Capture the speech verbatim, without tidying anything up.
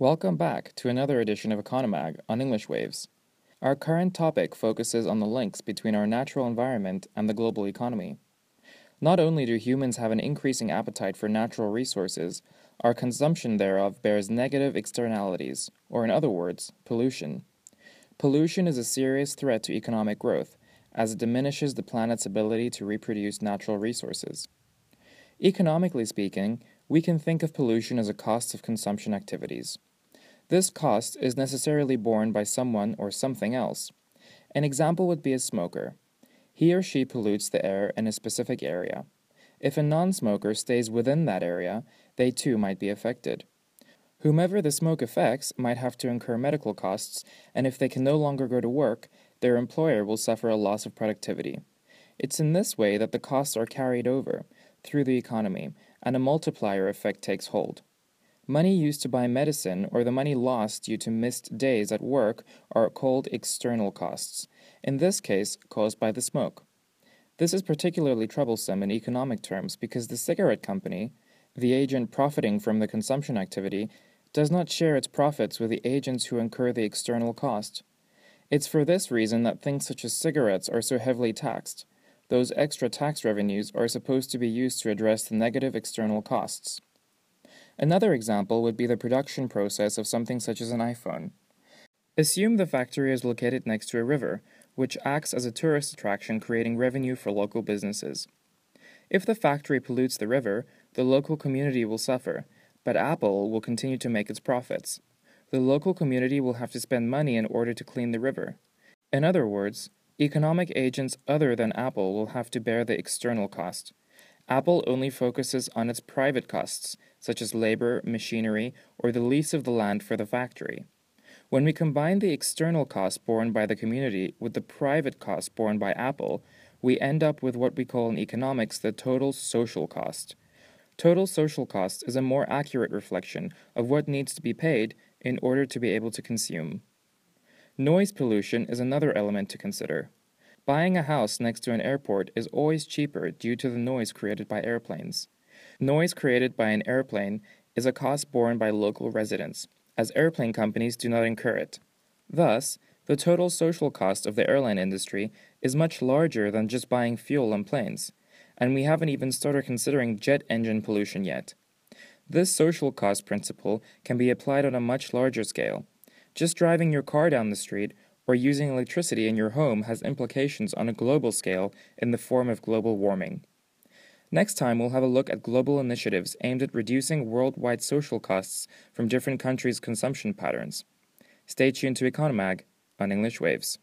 Welcome back to another edition of Economag on English Waves. Our current topic focuses on the links between our natural environment and the global economy. Not only do humans have an increasing appetite for natural resources, our consumption thereof bears negative externalities, or in other words, pollution. Pollution is a serious threat to economic growth, as it diminishes the planet's ability to reproduce natural resources. Economically speaking, we can think of pollution as a cost of consumption activities. This cost is necessarily borne by someone or something else. An example would be a smoker. He or she pollutes the air in a specific area. If a non-smoker stays within that area, they too might be affected. Whomever the smoke affects might have to incur medical costs, and if they can no longer go to work, their employer will suffer a loss of productivity. It's in this way that the costs are carried over, through the economy, and a multiplier effect takes hold. Money used to buy medicine or the money lost due to missed days at work are called external costs, in this case caused by the smoke. This is particularly troublesome in economic terms because the cigarette company, the agent profiting from the consumption activity, does not share its profits with the agents who incur the external cost. It's for this reason that things such as cigarettes are so heavily taxed. Those extra tax revenues are supposed to be used to address the negative external costs. Another example would be the production process of something such as an iPhone. Assume the factory is located next to a river, which acts as a tourist attraction creating revenue for local businesses. If the factory pollutes the river, the local community will suffer, but Apple will continue to make its profits. The local community will have to spend money in order to clean the river. In other words, economic agents other than Apple will have to bear the external cost. Apple only focuses on its private costs, such as labor, machinery, or the lease of the land for the factory. When we combine the external cost borne by the community with the private cost borne by Apple, we end up with what we call in economics the total social cost. Total social cost is a more accurate reflection of what needs to be paid in order to be able to consume. Noise pollution is another element to consider. Buying a house next to an airport is always cheaper due to the noise created by airplanes. Noise created by an airplane is a cost borne by local residents, as airplane companies do not incur it. Thus, the total social cost of the airline industry is much larger than just buying fuel on planes, and we haven't even started considering jet engine pollution yet. This social cost principle can be applied on a much larger scale. Just driving your car down the street or using electricity in your home has implications on a global scale in the form of global warming. Next time, we'll have a look at global initiatives aimed at reducing worldwide social costs from different countries' consumption patterns. Stay tuned to Economag on English Waves.